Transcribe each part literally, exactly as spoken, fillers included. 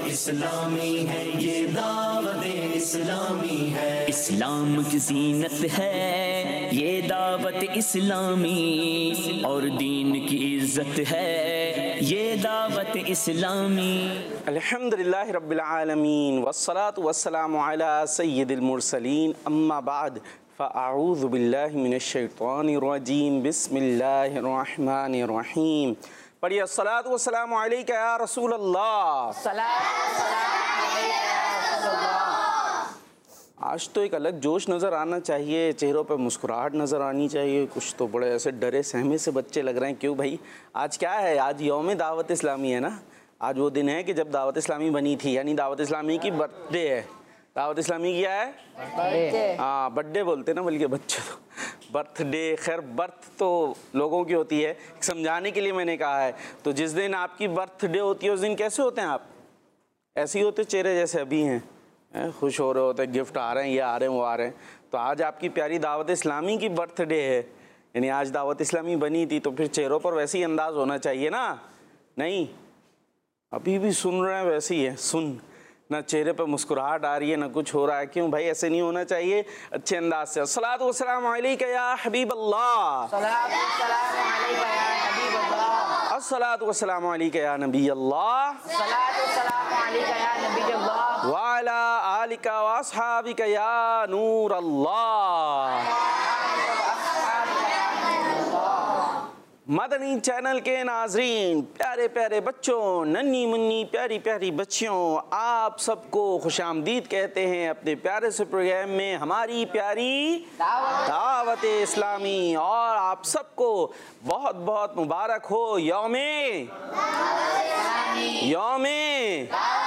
इस्लामी है, ये दावत इस्लामी है। इस्लाम की ज़ीनत है ये दावत इस्लामी, और दीन की इज़्ज़त है ये दावत इस्लामी। अल्हम्दुलिल्लाहि रब्बिल आलमीन वस्सलातु वस्सलामु अला सय्यिदिल मुरसलीन, अम्मा बाद फ़अऊज़ु बिल्लाहि मिनश शैतानिर रजीम, बिस्मिल्लाहिर रहमानिर रहीम। पढ़िए अस्सलातु वस्सलामु अलैका या रसूल अल्लाह। आज तो एक अलग जोश नज़र आना चाहिए, चेहरों पे मुस्कुराहट नज़र आनी चाहिए। कुछ तो बड़े ऐसे डरे सहमे से बच्चे लग रहे हैं। क्यों भाई, आज क्या है? आज यौम दावत इस्लामी है ना। आज वो दिन है कि जब दावत इस्लामी बनी थी, यानी दावत इस्लामी की बर्थडे है। दावत इस्लामी क्या है? बर्थडे। हाँ, बर्थडे बोलते ना बल्कि बच्चे तो बर्थडे। खैर, बर्थ तो लोगों की होती है, समझाने के लिए मैंने कहा है। तो जिस दिन आपकी बर्थडे होती है उस दिन कैसे होते हैं आप? ऐसे ही होते चेहरे जैसे अभी हैं, खुश हो रहे होते, गिफ्ट आ रहे हैं, ये आ रहे हैं, वो आ रहे हैं। तो आज आपकी प्यारी दावत इस्लामी की बर्थडे है, यानी आज दावत इस्लामी बनी थी, तो फिर चेहरों पर वैसे ही अंदाज होना चाहिए ना। नहीं, अभी भी सुन रहे हैं वैसे ही है, सुन ना, चेहरे पर मुस्कुराहट आ रही है, ना कुछ हो रहा है। क्यों भाई, ऐसे नहीं होना चाहिए, अच्छे अंदाज से। अस्सलातु वस्सलामु अलैका या हबीब अल्लाह, अस्सलातु वस्सलामु अलैका या नबी अल्लाह, व अला आलिका व अस्हाबिका या नूर अल्लाह। मदनी चैनल के नाजरीन, प्यारे प्यारे बच्चों, नन्ही मुन्नी प्यारी प्यारी बच्चियों, आप सबको खुशामदीद कहते हैं अपने प्यारे से प्रोग्राम में, हमारी प्यारी दावत इस्लामी। और आप सबको बहुत बहुत मुबारक हो यौमे यौमे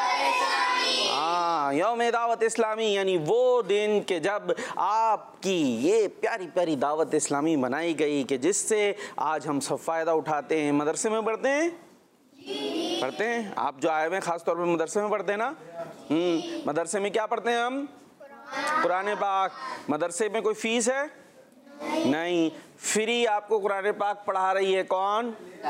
हाँ यौम दावत इस्लामी, यानी वो दिन के जब आपकी ये प्यारी प्यारी दावत इस्लामी बनाई गई कि जिससे आज हम सब फ़ायदा उठाते हैं। मदरसे में पढ़ते हैं पढ़ते हैं आप जो आए हुए हैं ख़ास तौर पर मदरसे में पढ़ते हैं ना। हम्म मदरसे में क्या पढ़ते हैं हम? कुरान पाक। मदरसे में कोई फ़ीस है? नहीं, फ्री आपको कुरान पाक पढ़ा रही है। कौन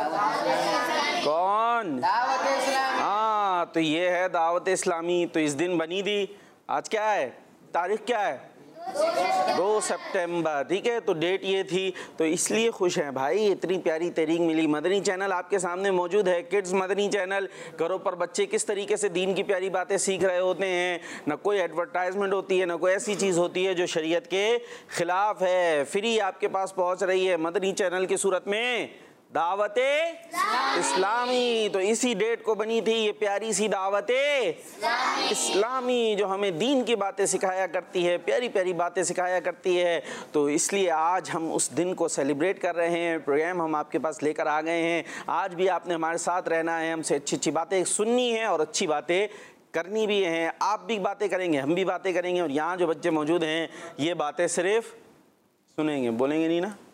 कौन? दावत इस्लामी। हाँ, तो ये है दावत इस्लामी। तो इस दिन बनी थी। आज क्या है? तारीख क्या है? दो सितंबर। ठीक है, तो डेट ये थी, तो इसलिए खुश हैं भाई, इतनी प्यारी तहरीक मिली। मदनी चैनल आपके सामने मौजूद है, किड्स मदनी चैनल। घरों पर बच्चे किस तरीके से दीन की प्यारी बातें सीख रहे होते हैं। ना कोई एडवर्टाइजमेंट होती है, ना कोई ऐसी चीज़ होती है जो शरीयत के ख़िलाफ़ है। फ्री आपके पास पहुँच रही है मदनी चैनल की सूरत में दावत इस्लामी। तो इसी डेट को बनी थी ये प्यारी सी दावत इस्लामी, जो हमें दीन की बातें सिखाया करती है, प्यारी प्यारी बातें सिखाया करती है। तो इसलिए आज हम उस दिन को सेलिब्रेट कर रहे हैं। प्रोग्राम हम आपके पास लेकर आ गए हैं। आज भी आपने हमारे साथ रहना है, हमसे अच्छी अच्छी बातें सुननी है और अच्छी बातें करनी भी हैं। आप भी बातें करेंगे, हम भी बातें करेंगे, और यहाँ जो बच्चे मौजूद हैं ये बातें सिर्फ सुनेंगे, बोलेंगे नहीं ना?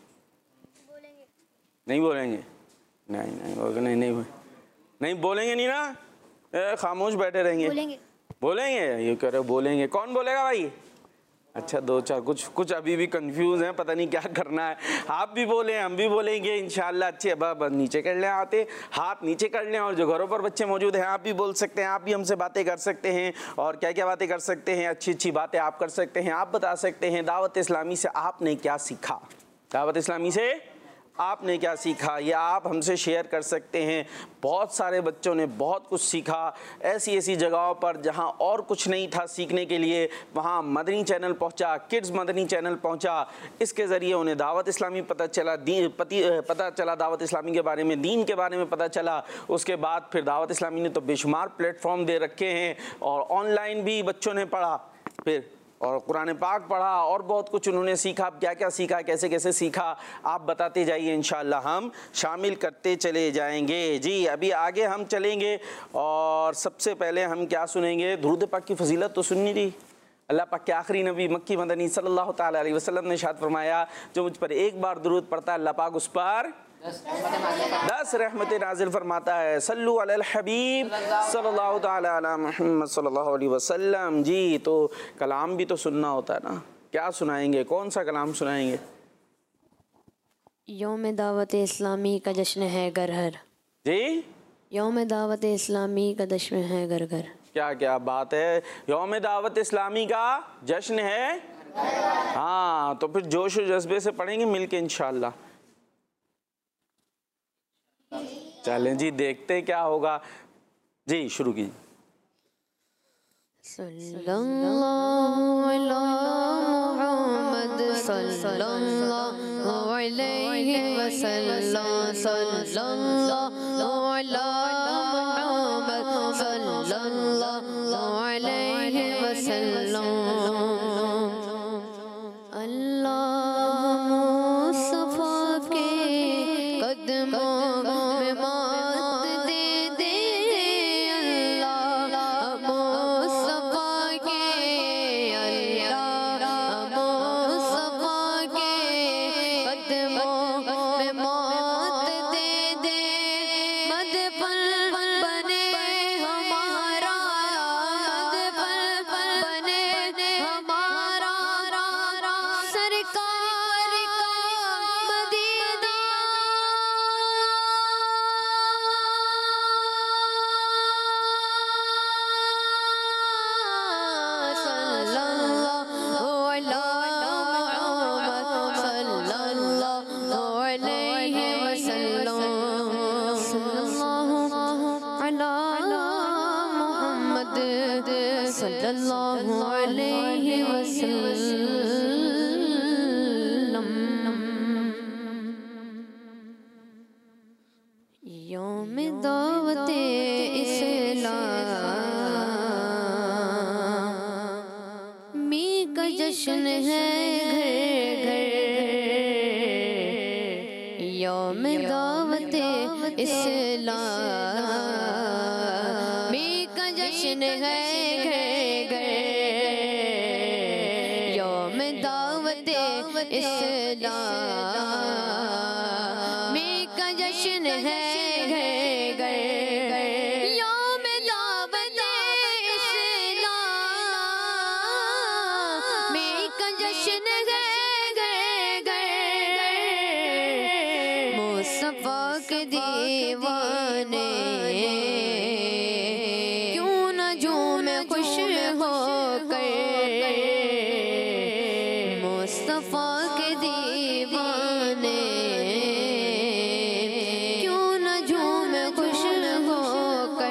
नहीं बोलेंगे? नहीं नहीं नहीं नहीं नहीं बोलेंगे नहीं ना? ए, खामोश बैठे रहेंगे? बोलेंगे बोलेंगे ये कह रहे बोलेंगे। कौन बोलेगा भाई? अच्छा, दो चार कुछ कुछ अभी भी कंफ्यूज हैं, पता नहीं क्या करना है। आप भी बोलें, हम भी बोलेंगे इंशाल्लाह। अच्छे अब नीचे कर लें, आते हाथ नीचे कर लें। और जो घरों पर बच्चे मौजूद हैं आप भी बोल सकते हैं, आप भी हमसे बातें कर सकते हैं। और क्या क्या बातें कर सकते हैं? अच्छी अच्छी बातें आप कर सकते हैं। आप बता सकते हैं दावत इस्लामी से आपने क्या सीखा, दावत इस्लामी से आपने क्या सीखा, ये आप हमसे शेयर कर सकते हैं। बहुत सारे बच्चों ने बहुत कुछ सीखा ऐसी ऐसी जगहों पर जहां और कुछ नहीं था सीखने के लिए, वहां मदनी चैनल पहुंचा, किड्स मदनी चैनल पहुंचा। इसके ज़रिए उन्हें दावत इस्लामी पता चला, दीन पति पता चला, दावत इस्लामी के बारे में, दीन के बारे में पता चला। उसके बाद फिर दावत इस्लामी ने तो बेशुमार प्लेटफॉर्म दे रखे हैं, और ऑनलाइन भी बच्चों ने पढ़ा, फिर और कुरान पाक पढ़ा, और बहुत कुछ उन्होंने सीखा। क्या क्या सीखा, कैसे कैसे सीखा, आप बताते जाइए, इंशाअल्लाह हम शामिल करते चले जाएंगे। जी, अभी आगे हम चलेंगे, और सबसे पहले हम क्या सुनेंगे? दुरूद पाक की फजीलत तो सुननी थी। अल्लाह पाक के आखिरी नबी मक्की मदनी सल्लल्लाहु ताला अलैहि वसल्लम ने इरशाद फरमाया, जो मुझ पर एक बार दुरूद पढ़ता है अल्लाह पाक उस पर दस रहमतें नाजिल फरमाता है। सल्लु अलल हबीब सल्लल्लाहु ताला अला मुहम्मद सल्लल्लाहु अलैहि वसल्लम। जी, तो कलाम भी तो सुनना होता है ना। क्या सुनाएंगे, कौन सा कलाम सुनाएंगे? यौम दावत इस्लामी का जश्न है घर घर। जी, यौम दावत इस्लामी का जश्न है घर घर। क्या क्या बात है, यौम दावत इस्लामी का जश्न है। हाँ, तो फिर जोश और जज्बे से पढ़ेंगे मिलके इंशाल्लाह। चलें जी, देखते हैं क्या होगा जी, शुरू कीजिए। सल्लल्लाहु अला मुहम्मद सल्लल्लाहु अलैहि वसल्लम, सल्लल्लाहु अला मुहम्मद सल्लल्लाहु अलैहि वसल्लम। अल्लाह मुस्तफा के कदमों में मात दे दे, अल्लाह मुस्तफा के, अल्लाह मुस्तफा के कदमों में मात दे दे। मद पल बने हमारा, मद पल बने हमारा, सरकार का मदीना। सल्लल्लाहु अला मुहम्मद सल्लल्लाहु अलैहि वसल्लम, सल्लल्लाहु अला मुहम्मद सल्लल्लाहु अलैहि वसल्लम। यौम दावते इस्लामी का जश्न है घर घर, यौम दावते इस्लामी का जश्न है घर घर, यौम दावते इस्लामी का जश्न है घर घर, यौम दावते इस्लामी का जश्न है घर घर। मुस्तफा के दीवाने क्यों न झूमे खुश होकर, मुस्तफा के दीवाने क्यों न झूमे खुश होकर।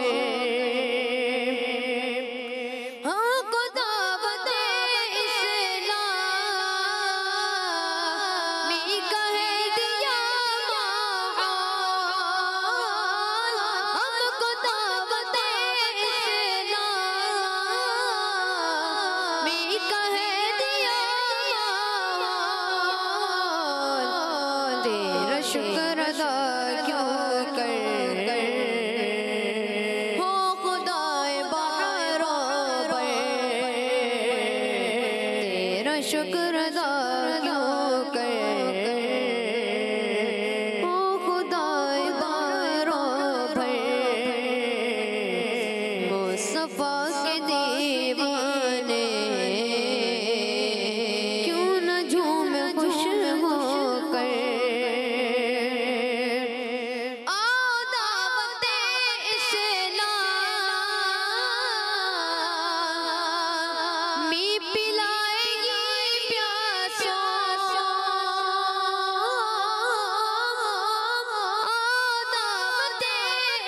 हाँ को दावते इस्लामी का है दिया माहौल, हमको दावते इस्लामी का है दिया माहौल। तेरा शुक्र अदा क्यों कर हो खुदाए बहारों पर, तेरा शुक्र अदा क्यों कर हो खुदाए बहारों पर। मुस्तफा के दीवाने क्यों न झूमे खुश होकर। आओ दावते इस्लामी पिलाएगी प्यासों, आओ दावते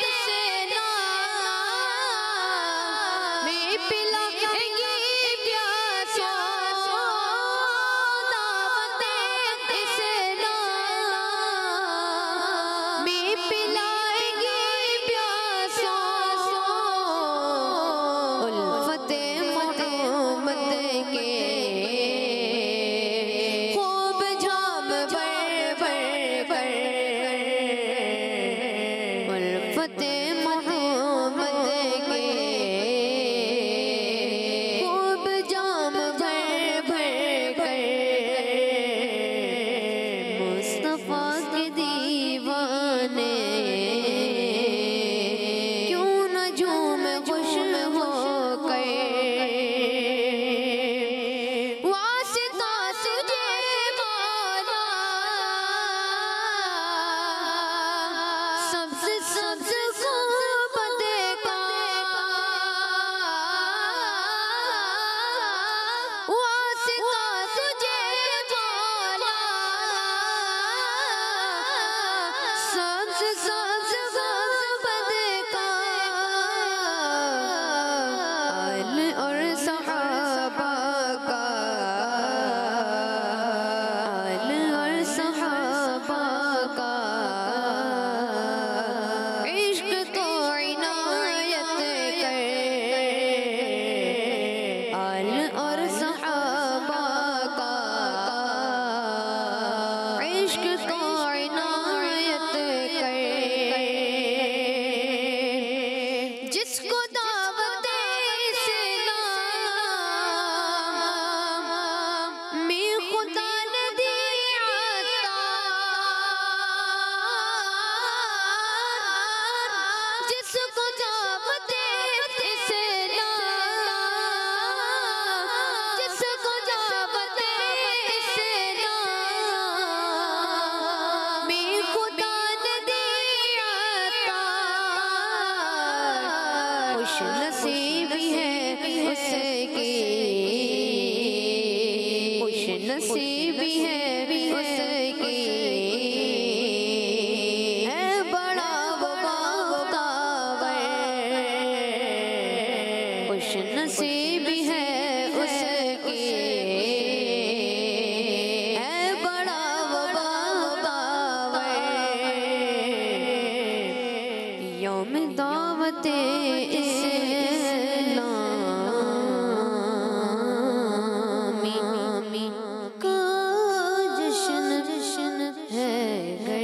इस्लामी पिलाएगी प्यासों, दावते इस्लामी पिलाएगी प्यासों। उल्फते मोहम्मद के खूब झाम भर भर भर, उल्फते मोहम्मद के खुश नसीब है उसकी, खुश नसीब है उसकी, है बड़ा बख्तावर, खुश नसीब है उसकी, है बड़ा बख्तावर। यौम दावते इस्लामी का जश्न जश्न है घर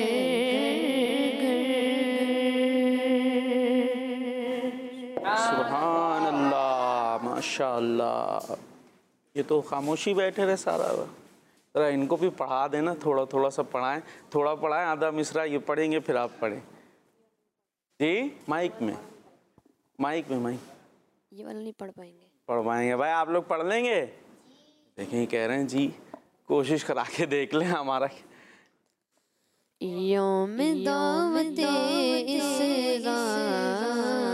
घर। सुभान अल्लाह, माशाअल्लाह। ये तो खामोशी बैठे रहे सारा। जरा इनको भी पढ़ा देना, थोड़ा थोड़ा सा पढ़ाएं, थोड़ा पढ़ाएं, आधा मिसरा ये पढ़ेंगे फिर आप पढ़ें जी। माइक में, माइक में, माइक ये वाला नहीं पढ़ पाएंगे। पढ़ पाएंगे भाई, आप लोग पढ़ लेंगे? देखें, कह रहे हैं जी कोशिश करा के देख लें हमारा। यौम दावते इस्लाम,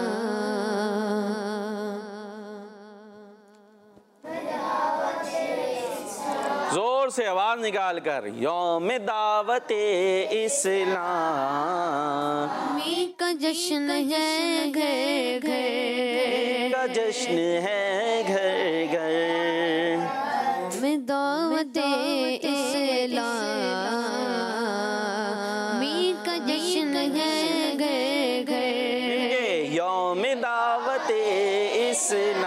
जोर से आवाज निकाल कर, यौम दावते इस्लाम का जश्न है घर घर, का जश्न है घर घर, में दावते इस्लाम का जश्न है घर घर। यौम दावते इस्लाम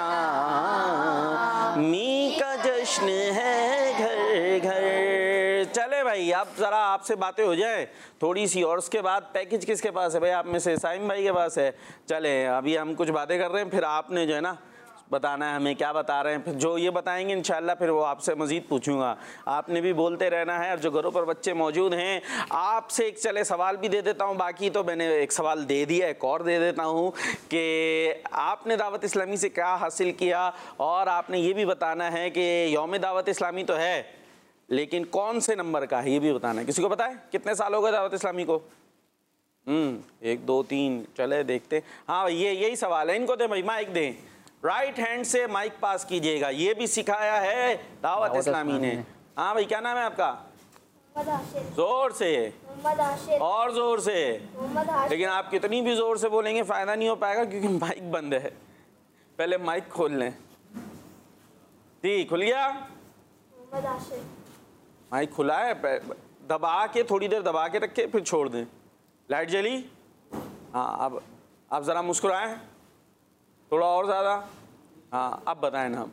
का जश्न है घर घर। चले भाई, अब जरा आपसे बातें हो जाए थोड़ी सी, और उसके बाद पैकेज किसके पास है भाई? आप में से साइम भाई के पास है। चले, अभी हम कुछ बातें कर रहे हैं, फिर आपने जो है ना बताना है हमें क्या बता रहे हैं, फिर जो ये बताएंगे इंशाल्लाह फिर वो आपसे मज़ीद पूछूंगा। आपने भी बोलते रहना है, और जो घरों पर बच्चे मौजूद हैं आपसे एक चले सवाल भी दे देता हूँ, बाकी तो मैंने एक सवाल दे दिया, एक और दे देता हूँ कि आपने दावत इस्लामी से क्या हासिल किया, और आपने ये भी बताना है कि यौम दावत इस्लामी तो है लेकिन कौन से नंबर का है ये भी बताना है। किसी को पता है कितने साल हो गए दावत इस्लामी को? हम्म एक दो तीन, चले देखते। हाँ ये यही सवाल है, इनको दें भाई, माइक दें, राइट हैंड से माइक पास कीजिएगा, ये भी सिखाया है दावत इस्लामी ने। हाँ भाई, क्या नाम है आपका? जोर से और जोर से, लेकिन आप कितनी भी जोर से बोलेंगे फायदा नहीं हो पाएगा क्योंकि माइक बंद है। पहले माइक खोल लें जी। खुल गया माइक? खुला है, दबा के थोड़ी देर दबा के रखे फिर छोड़ दें। लाइट जली? हाँ, अब आप ज़रा मुस्कुराएं थोड़ा और ज़्यादा। हाँ, अब बताएं नाम।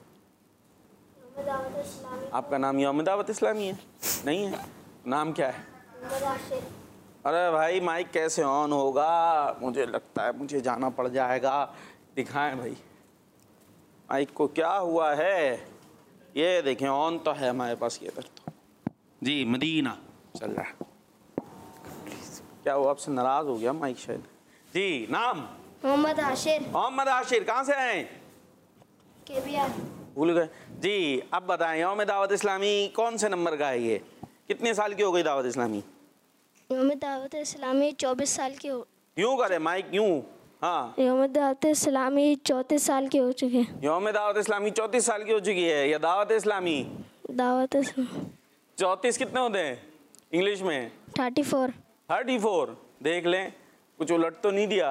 आपका नाम यौम दावत इस्लामी है? नहीं है, नाम क्या है? अरे भाई माइक कैसे ऑन होगा? मुझे लगता है मुझे जाना पड़ जाएगा। दिखाएं भाई माइक को, क्या हुआ है? ये देखें ऑन तो है हमारे पास। ये इधर तो जी मदीना चल रहा है। क्या हुआ, आपसे नाराज़ हो गया माइक शायद? जी नाम? मोहम्मद आशिर। मोहम्मद आशिर, कहाँ से आए? केबियार। भूल गए जी। अब बताएं यौम दावत इस्लामी कौन से नंबर का है? ये कितने साल की हो गई दावत इस्लामी? यौम दावत इस्लामी चौबीस साल की हो। यूँ करे माइक, यूँ। हाँ, यौम दावत इस्लामी चौंतीस साल की हो चुकी है। यौम दावत इस्लामी चौंतीस साल की हो चुकी है, या दावत इस्लामी? दावत इस्लामी चौंतीस कितने होते हैं इंग्लिश में? Thirty four. Thirty four. देख लें, कुछ उलट तो नहीं दिया।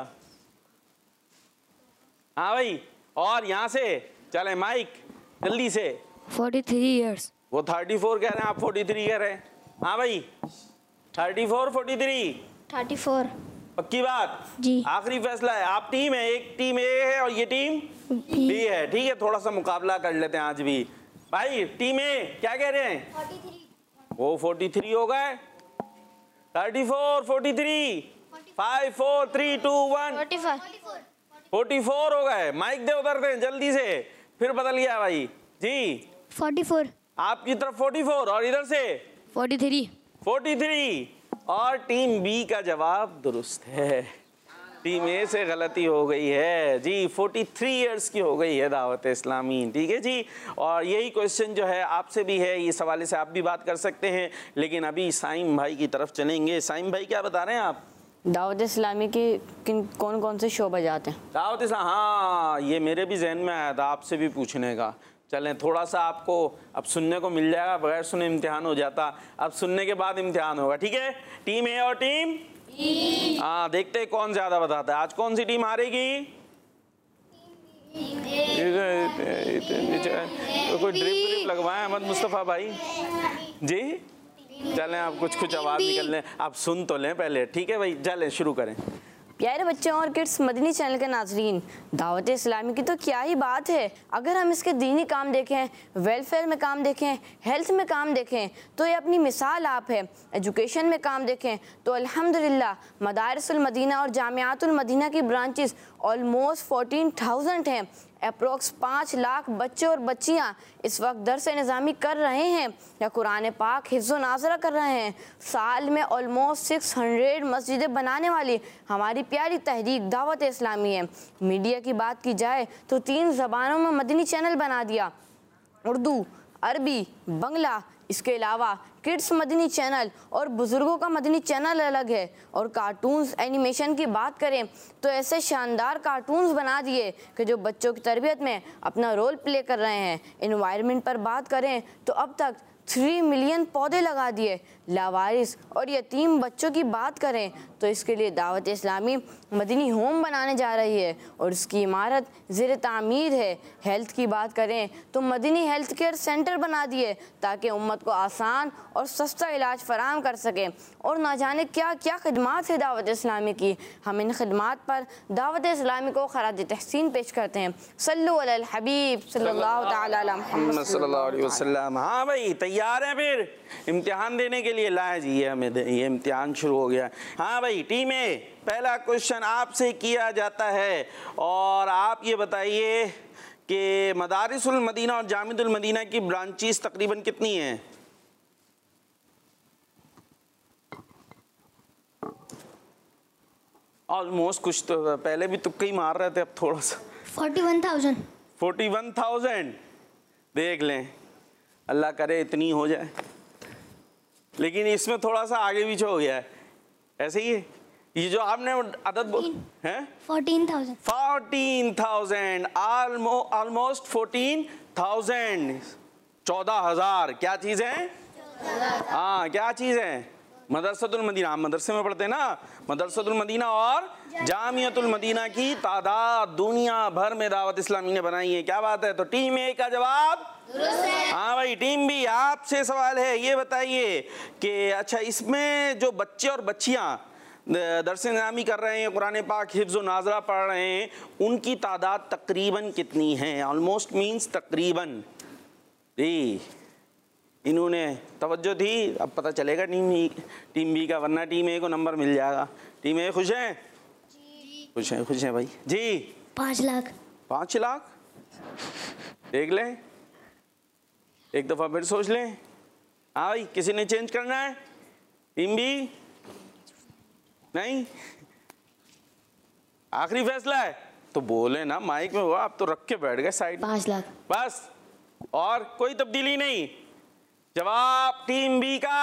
हाँ भाई, और यहाँ से चले माइक जल्दी से। Forty three years. वो थर्टी फोर कह रहे हैं, आप फोर्टी थ्री कह रहे हैं। हाँ भाई, thirty four forty three thirty four. पक्की बात? जी। आखिरी फैसला है? आप टीम है, एक टीम ए है और ये टीम बी है, ठीक है? थोड़ा सा मुकाबला कर लेते हैं आज भी। भाई टीम ए क्या कह रहे हैं? Forty three. वो फोर्टी थ्री हो गए, thirty four, forty three, five four three two one, forty five. Forty four हो गए। माइक दे उधर दे जल्दी से, फिर बदल गया भाई जी। Forty four. आपकी तरफ फोर्टी फोर और इधर से फोर्टी थ्री। फोर्टी थ्री, और टीम बी का जवाब दुरुस्त है। टीम ए से गलती हो गई है जी। फोर्टी थ्री इयर्स की हो गई है दावत इस्लामी, ठीक है जी। और यही क्वेश्चन जो है आपसे भी है, इस हवाले से आप भी बात कर सकते हैं। लेकिन अभी साइम भाई की तरफ चलेंगे। साइम भाई क्या बता रहे हैं आप? दावत इस्लामी की किन कौन कौन से शोबे जाते हैं? दावत इस्लाम, हाँ ये मेरे भी जहन में आया था आपसे भी पूछने का। चलें थोड़ा सा आपको अब सुनने को मिल जाएगा, बगैर सुने इम्तिहान हो जाता, अब सुनने के बाद इम्तिहान होगा, ठीक है। टीम ए और टीम हाँ, देखते हैं कौन ज्यादा बताता है। आज कौन सी टीम हारेगी? कोई ड्रिप ड्रिप लगवाएं अहमद मुस्तफ़ा भाई जी। चलें आप कुछ कुछ आवाज़ निकल लें, आप सुन तो लें पहले, ठीक है भाई। चलें शुरू करें। प्यारे बच्चों और किड्स मदनी चैनल के नाजरीन, दावत इस्लामी की तो क्या ही बात है। अगर हम इसके दीनी काम देखें, वेलफेयर में काम देखें, हेल्थ में काम देखें तो ये अपनी मिसाल आप है। एजुकेशन में काम देखें तो अल्हम्दुलिल्लाह मदारिसुल मदीना और जामियातुल मदीना की ब्रांचेस ऑलमोस्ट फोर्टीन थाउजेंड हैं। अप्रोक्स पाँच लाख बच्चे और बच्चियां इस वक्त दर्स निज़ामी कर रहे हैं या कुरान पाक हिफ्ज़ नाज़रा कर रहे हैं। साल में ऑलमोस्ट सिक्स हंड्रेड मस्जिदें बनाने वाली हमारी प्यारी तहरीक दावत इस्लामी है। मीडिया की बात की जाए तो तीन ज़बानों में मदनी चैनल बना दिया, उर्दू, अरबी, बंगला। इसके अलावा किड्स मदनी चैनल और बुज़ुर्गों का मदनी चैनल अलग है। और कार्टून्स एनिमेशन की बात करें तो ऐसे शानदार कार्टून्स बना दिए कि जो बच्चों की तरबियत में अपना रोल प्ले कर रहे हैं। एनवायरनमेंट पर बात करें तो अब तक थ्री मिलियन पौधे लगा दिए। लावारिस और यतीम बच्चों की बात करें तो इसके लिए दावत इस्लामी मदनी होम बनाने जा रही है और इसकी इमारत ज़ेर तामीर है। हेल्थ की बात करें तो मदनी हेल्थ केयर सेंटर बना दिए ताकि उम्मत को आसान और सस्ता इलाज फराहम कर सकें। और ना जाने क्या क्या खिदमात है दावत इस्लामी की। हम इन खिदमात पर दावत इस्लामी को खराज तहसीन पेश करते हैं। सल्लु अलल हबीब सल्लल्लाहु तआला अला मुहम्मद सल्लल्लाहु अलैहि वसल्लम। हाँ भाई तैयार हैं फिर इम्तिहान देने के लिए? लाए जी, ये हमें ये इम्तिहान शुरू हो गया। हाँ भाई टीम ए, पहला क्वेश्चन आपसे किया जाता है और आप ये बताइए कि मदारिसुल मदीना और जामिदुल मदीना की ब्रांचेस तकरीबन कितनी हैं? ऑलमोस्ट, कुछ तो पहले भी तुक्के ही मार रहे थे, अब थोड़ा सा forty one thousand forty one thousand देख लें, अल्लाह करे इतनी हो जाए। लेकिन इसमें थोड़ा सा आगे पीछे हो गया है, ऐसे ही है। ये जो आपने अदद बोल है fourteen thousand fourteen thousand almost fourteen thousand चौदह हजार क्या चीज़ है? हाँ क्या चीज़ है? मदरसतुल मदीना, हम मदरसे में पढ़ते हैं ना, मदरसतुल मदीना और जामियतुल मदीना की तादाद दुनिया भर में दावत इस्लामी ने बनाई है। क्या बात है? तो टीम ए का जवाब हाँ भाई। टीम बी, आपसे सवाल है, ये बताइए कि अच्छा इसमें जो बच्चे और बच्चियां दर्स निज़ामी कर रहे हैं, कुरान पाक हिफ्ज़ नाज़रा पढ़ रहे हैं, उनकी तादाद तकरीबन कितनी है? ऑलमोस्ट मीन्स तकरीबन। जी इन्होंने तवज्जो दी, अब पता चलेगा टीम ई टीम बी का, वरना टीम ए को नंबर मिल जाएगा। टीम ए खुश हैं? खुश हैं, खुश हैं भाई जी। पाँच लाख पाँच लाख देख लें, एक दफ़ा फिर सोच लें। हाँ भाई, किसी ने चेंज करना है? टीम बी नहीं, आखिरी फैसला है तो बोले ना, माइक में हुआ, आप तो रख के बैठ गए साइड। पाँच लाख बस, और कोई तब्दीली नहीं। जवाब टीम बी का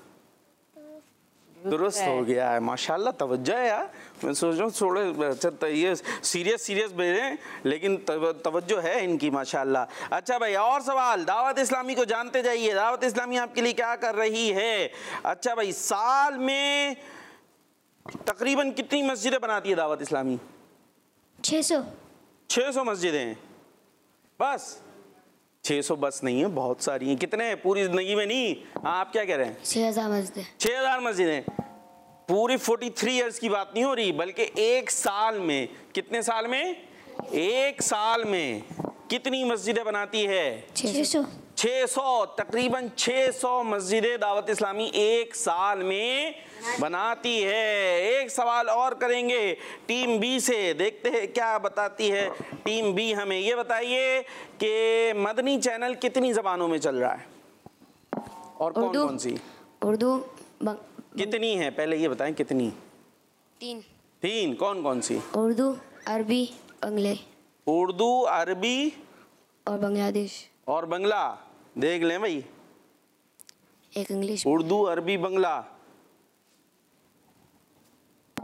दुरुस्त हो गया है। माशाल्लाह, तवज्जो है यार। मैं सोच रहा हूँ थोड़े अच्छा ये सीरियस सीरियस भेजें, लेकिन तवज्जो है इनकी माशाल्लाह। अच्छा भाई, और सवाल, दावत इस्लामी को जानते जाइए, दावत इस्लामी आपके लिए क्या कर रही है। अच्छा भाई, साल में तकरीबन कितनी मस्जिदें बनाती है दावत इस्लामी? छः सौ छः सौ मस्जिदें बस? छः सौ बस नहीं है, बहुत सारी हैं। कितने हैं पूरी जिंदगी में? नहीं, हाँ आप क्या कह रहे हैं? छः हज़ार मस्जिदें छः हज़ार मस्जिदें पूरी फोर्टी थ्री ईयर्स की बात नहीं हो रही, बल्कि एक साल में। कितने साल में? एक साल में कितनी मस्जिदें बनाती है? छः सौ छः सौ तकरीबन छः सौ मस्जिदें दावत इस्लामी एक साल में बनाती है। एक सवाल और करेंगे टीम बी से, देखते हैं क्या बताती है टीम बी। हमें ये बताइए कि मदनी चैनल कितनी ज़बानों में चल रहा है और कौन कौन सी? उर्दू कितनी है पहले ये बताएं, कितनी? तीन तीन। कौन कौन सी? उर्दू, अरबी, बंगले उर्दू, अरबी और बांग्लादेश और बंगला। देख लें भाई, एक इंग्लिश। उर्दू, अरबी, बंगला।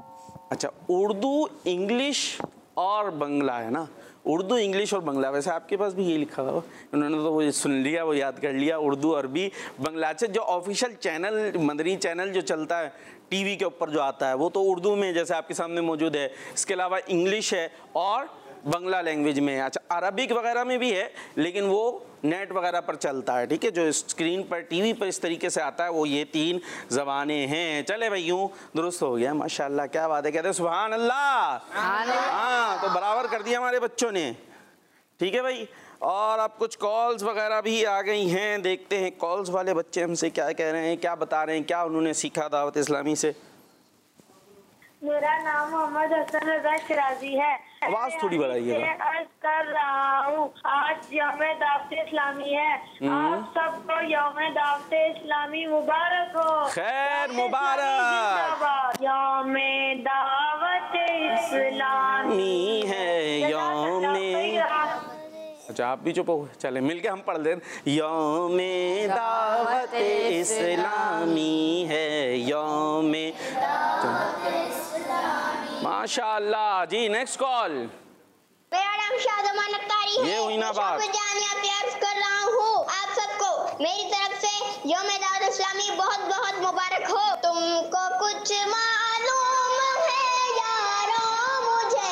अच्छा, उर्दू, इंग्लिश और बांग्ला है ना, उर्दू, इंग्लिश और बांग्ला। वैसे आपके पास भी ये लिखा हुआ, उन्होंने तो वो सुन लिया, वो याद कर लिया, उर्दू, अरबी, बांग्ला। से जो ऑफिशियल चैनल, मदनी चैनल जो चलता है टीवी के ऊपर जो आता है वो तो उर्दू में जैसे आपके सामने मौजूद है, इसके अलावा इंग्लिश है और बांग्ला लैंग्वेज में है। अच्छा, अरबिक वगैरह में भी है लेकिन वो नेट वगैरह पर चलता है, ठीक है। जो स्क्रीन पर टीवी पर इस तरीके से आता है वो ये तीन ज़बानें हैं। चले भाई, यूँ दुरुस्त हो गया, माशाल्लाह, क्या बात है। कहते हैं सुभान अल्लाह। हाँ, तो बराबर कर दिया हमारे बच्चों ने, ठीक है भाई। और अब कुछ कॉल्स वगैरह भी आ गई हैं, देखते हैं कॉल्स वाले बच्चे हमसे क्या कह रहे हैं, क्या बता रहे हैं, क्या उन्होंने सीखा दावत इस्लामी से। मेरा नाम मोहम्मद हसन रजा शिराजी है। आवाज थोड़ी बढ़ाइएगा। मैं अर्ज कर रहा हूँ, आज यौम दावत इस्लामी है, आप सबको यौम दावत इस्लामी मुबारक हो। खैर मुबारक। यौम दावत इस्लामी है यौम। अच्छा, आप भी चुप हो, चले मिलके हम पढ़ लें। यौम दावत इस्लामी है यौम। माशाअल्लाह जी। Next call. मेरा नाम शाहजमान अख्तारी है। ये हुई ना बात। मैं अर्ज कर रहा हूँ, आप सबको मेरी तरफ से यौम दावत इस्लामी बहुत बहुत मुबारक हो। तुमको कुछ मालूम है यारों मुझे,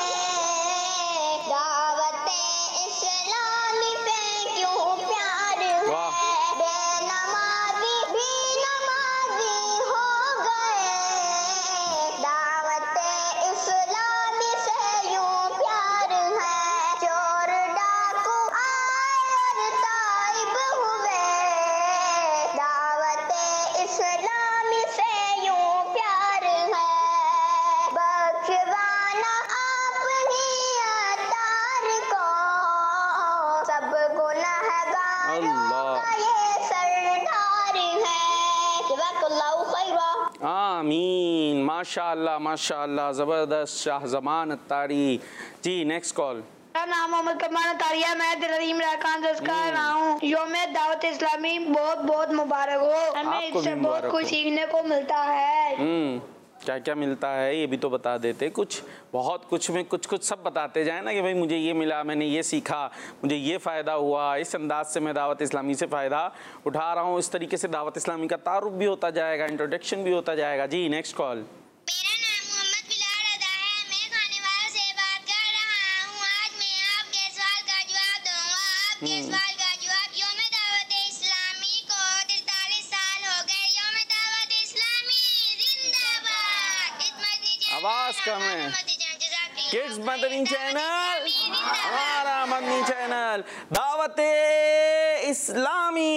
दावत इस्लामी पे क्यों प्यार है। बेनमाजी भी नमाजी हो गए, दावत इस्लामी से यूं प्यार है। चोर डाकू आए और ताइब हुए, दावत इस्लामी से यूं प्यार है। बख्शवाना आप ही अतार को, सब गुनहगारों का ये सरदार है। जज़ाकल्लाहु खैरा। आमीन। माशाअल्लाह माशाअल्लाह, ज़बरदस्त। शाहजमान अत्तारी जी। Next call. मेरा नाम मोहम्मद कमाल तारिया, मैं दिलरीम रकान कर रहा हूँ। यौम दावत इस्लामी बहुत बहुत मुबारक हो। हमें आपको इससे भी बहुत मुबारक कुछ हो। सीखने को मिलता है। हम्म क्या क्या मिलता है ये भी तो बता देते, कुछ बहुत कुछ में कुछ कुछ सब बताते जाए ना कि भाई मुझे ये मिला, मैंने ये सीखा, मुझे ये फ़ायदा हुआ, इस अंदाज से मैं दावत इस्लामी से फ़ायदा उठा रहा हूँ। इस तरीके से दावत इस्लामी का तारुफ भी होता जाएगा, इंट्रोडक्शन भी होता जाएगा। जी नेक्स्ट कॉल। मेरा नाम मोहम्मद बिलाल रज़ा है, मैं खाने वालों से बात कर रहा हूँ। आज मैं आपके सवाल का जवाब दूंगा। आपके सवाल का जवाब, यौम दावत इस्लामी को तैंतालीस साल हो गए। यौम दावत इस्लामी जिंदाबाद। इस मदनी चैनल आवाज़ कम है। किड्स मदनी चैनल, हमारा मदनी चैनल दावत इस्लामी।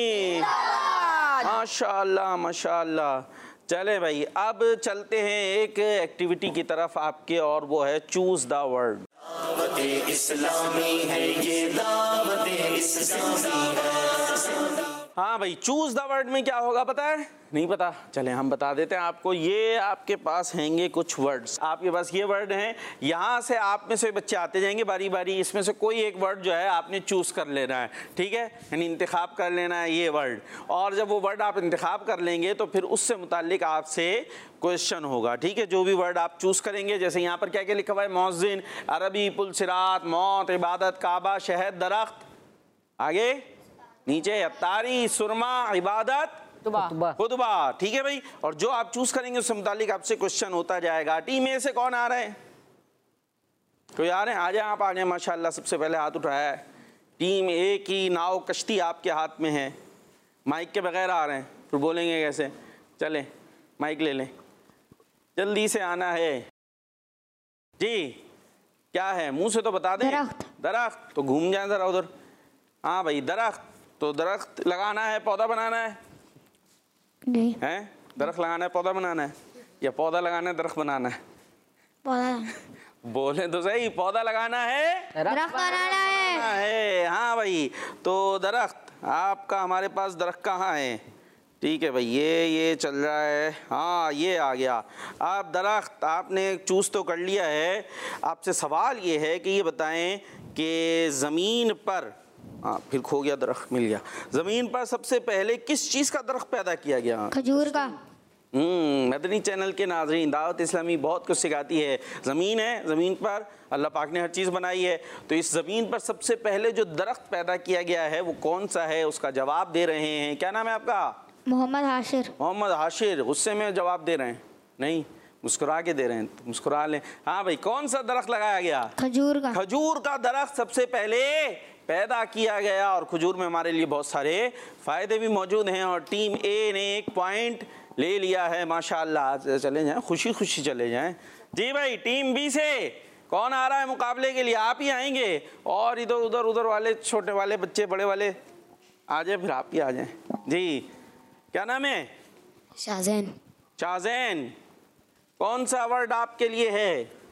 माशाअल्लाह माशाअल्लाह। चले भाई, अब चलते हैं एक एक्टिविटी की तरफ आपके, और वो है choose the word. Dawat Islami है ये, दावत इस्लामी है। हाँ भाई, चूज द वर्ड में क्या होगा पता है? नहीं पता? चलें हम बता देते हैं आपको। ये आपके पास हैंगे कुछ वर्ड्स, आपके पास ये वर्ड हैं। यहाँ से आप में से बच्चे आते जाएंगे बारी बारी, इसमें से कोई एक वर्ड जो है आपने चूज़ कर लेना है, ठीक है, यानी इंतखाब कर लेना है ये वर्ड। और जब वो वर्ड आप इंतखाब कर लेंगे तो फिर उससे मुताल्लिक आपसे क्वेश्चन होगा, ठीक है। जो भी वर्ड आप चूज़ करेंगे, जैसे यहाँ पर क्या क्या लिखा हुआ है, मौज़िन, अरबी, पुल सिरात, मौत, इबादत, काबा, शहद, दरख्त, आगे नीचे अत्तारी, सुरमा, इबादत, खुतबा, ठीक है भाई। और जो आप चूज करेंगे उससे मुतालिक आपसे क्वेश्चन होता जाएगा। टीम ए से कौन आ रहे हैं? कोई आ रहे हैं? आ जाए आप, आ जाए माशाल्लाह। सबसे पहले हाथ उठाया है। टीम ए की नाव कश्ती आपके हाथ में है। माइक के बगैर आ रहे हैं, फिर बोलेंगे कैसे? चलें माइक ले लें, जल्दी से आना है जी। क्या है? मुंह से तो बता दें। दरख्त। दरख्त तो घूम जाए जरा उधर। हाँ भाई, दरख्त तो दरख्त लगाना है, पौधा बनाना है? नहीं है, दरख्त लगाना है, पौधा बनाना है, या पौधा लगाना है, दरख्त बनाना है? पौधा। बोले तो सही, पौधा लगाना है, दरख्त बनाना है। है। हाँ भाई, तो दरख्त आपका हमारे पास दरख्त कहाँ है? ठीक है भाई, ये ये चल रहा है। हाँ ये आ गया। आप दरख्त आपने चूज़ तो कर लिया है। आपसे सवाल ये है कि ये बताएं कि ज़मीन पर, हाँ फिर खो गया, दरख्त मिल गया। ज़मीन पर सबसे पहले किस चीज़ का दरख्त पैदा किया गया? खजूर का। हम्म मदनी चैनल के नाज़रीन, दावत इस्लामी बहुत कुछ सिखाती है। ज़मीन है, ज़मीन पर अल्लाह पाक ने हर चीज़ बनाई है, तो इस ज़मीन पर सबसे पहले जो दरख्त पैदा किया गया है वो कौन सा है, उसका जवाब दे रहे हैं। क्या नाम है आपका? मोहम्मद हाशिर। मोहम्मद हाशिर। गुस्से में जवाब दे रहे हैं? नहीं, मुस्कुरा के दे रहे हैं, तो मुस्कुरा लें। हाँ भाई, कौन सा दरख्त लगाया गया? खजूर का। खजूर का दरख्त सबसे पहले पैदा किया गया, और खजूर में हमारे लिए बहुत सारे फ़ायदे भी मौजूद हैं। और टीम ए ने एक पॉइंट ले लिया है, माशाल्लाह। चले जाएं, खुशी खुशी चले जाएं। जी भाई, टीम बी से कौन आ रहा है मुकाबले के लिए? आप ही आएंगे, और इधर उधर उधर वाले छोटे वाले बच्चे बड़े वाले आ जाए, फिर आप ही आ जाएं। जी, क्या नाम है? शाहजैन। शाहजैन, कौन सा वर्ड आपके लिए है?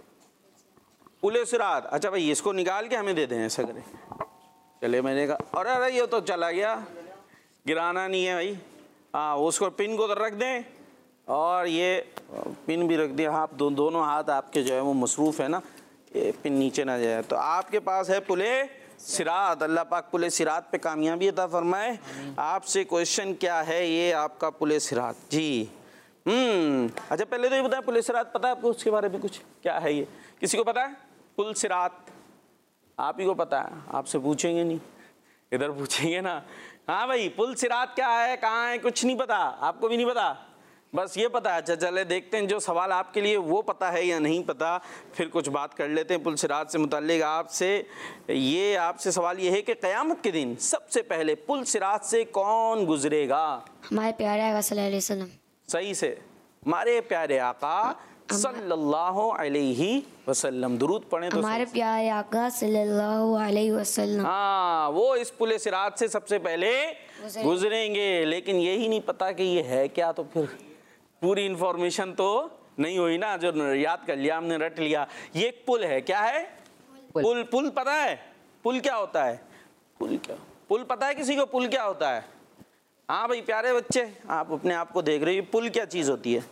पुले सिरात। अच्छा भाई, इसको निकाल के हमें दे दें, ऐसा करें। चले, मैंने कहा अरे अरे ये तो चला गया, गिराना नहीं है भाई। हाँ, उसको पिन को तो रख दें, और ये पिन भी रख दिया। हाँ, दो, दोनों हाथ आपके जो है वो मसरूफ़ है ना, ये पिन नीचे ना जाए। तो आपके पास है पुले सिरात। अल्लाह पाक पुले सिरात पे कामयाबी अता फरमाए। आपसे क्वेश्चन क्या है? ये आपका पुले सिरात। जी हम्म अच्छा, पहले तो ये बताएं, पुले सिरात पता है आपको? उसके बारे में कुछ क्या है ये? किसी को पता है पुल सिरात? आप ही को पता है, आपसे पूछेंगे नहीं, इधर पूछेंगे ना। हाँ भाई, पुल सिरात क्या है, कहाँ है? कुछ नहीं पता, आपको भी नहीं पता, बस ये पता है। अच्छा चले देखते हैं जो सवाल आपके लिए वो पता है या नहीं पता, फिर कुछ बात कर लेते हैं पुल सिरात से मुताल्लिक। आपसे ये आपसे सवाल ये है कि क़यामत के दिन सबसे पहले पुल सिरात से कौन गुजरेगा? हमारे प्यारे आका सल्लल्लाहु अलैहि वसल्लम। सही से, हमारे प्यारे आका सल्लल्लाहु अलैहि वसल्लम। दुरूद पढ़ें तो हमारे प्यारे आका सल्लल्लाहु अलैहि वसल्लम। हाँ, वो इस पुले सिरात से सबसे पहले गुजरेंगे। लेकिन यही नहीं पता कि ये है क्या, तो फिर पूरी इंफॉर्मेशन तो नहीं हुई ना, जो याद कर लिया हमने, रट लिया। ये एक पुल है, क्या है? पुल। पुल पता है पुल क्या होता है? पुल क्या पुल पता है किसी को? पुल क्या होता है? हाँ भाई, प्यारे बच्चे, आप अपने आप को देख रहे हो, पुल क्या चीज़ होती है?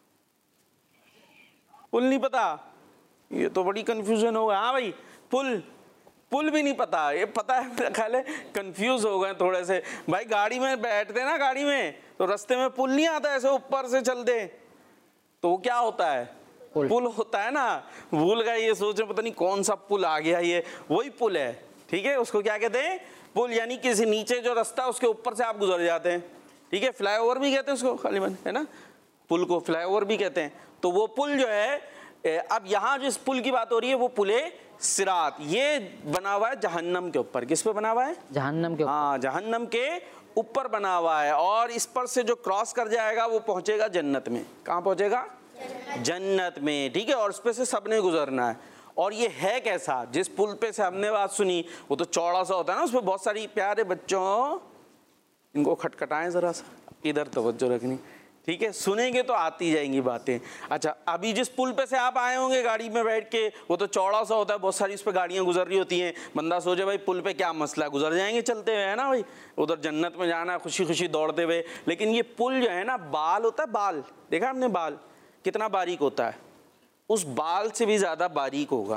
पुल नहीं पता? ये तो बड़ी कंफ्यूजन हो गया। हाँ भाई, पुल पुल भी नहीं पता। ये पता है, मेरा ख्याल है कंफ्यूज हो गए थोड़े से। भाई गाड़ी में बैठते ना, गाड़ी में तो रास्ते में पुल नहीं आता ऐसे ऊपर से चलते, तो वो क्या होता है? पुल, पुल होता है ना। भूल गए, ये सोचे पता नहीं कौन सा पुल आ गया, ये वही पुल है। ठीक है, उसको क्या कहते हैं? पुल। यानी किसी नीचे जो रास्ता उसके ऊपर से आप गुजर जाते हैं। ठीक है, फ्लाईओवर भी कहते हैं उसको, खाली मन है ना, पुल को फ्लाईओवर भी कहते हैं। तो वो पुल जो है, अब यहाँ जिस पुल की बात हो रही है वो पुले सिरात, ये बना हुआ है जहन्नम के ऊपर। किस पे बना हुआ है? जहन्नम के ऊपर। हाँ, जहन्नम के ऊपर बना हुआ है, और इस पर से जो क्रॉस कर जाएगा वो पहुंचेगा जन्नत में। कहाँ पहुंचेगा? जन्नत में। ठीक है, और उस पे से सबने गुजरना है। और ये है कैसा? जिस पुल पे से हमने बात सुनी वो तो चौड़ा सा होता है ना, उस पर बहुत सारी प्यारे बच्चों, इनको खटखटाएं जरा सा, इधर तवज्जो रखनी। ठीक है, सुनेंगे तो आती जाएंगी बातें। अच्छा, अभी जिस पुल पे से आप आए होंगे गाड़ी में बैठ के, वो तो चौड़ा सा होता है, बहुत सारी उस पर गाड़ियाँ गुजर रही होती हैं। बंदा सोचे भाई पुल पे क्या मसला, गुजर जाएंगे चलते हुए, है ना भाई, उधर जन्नत में जाना, खुशी खुशी दौड़ते हुए। लेकिन ये पुल जो है ना, बाल होता है, बाल देखा आपने? बाल कितना बारीक होता है, उस बाल से भी ज़्यादा बारीक होगा।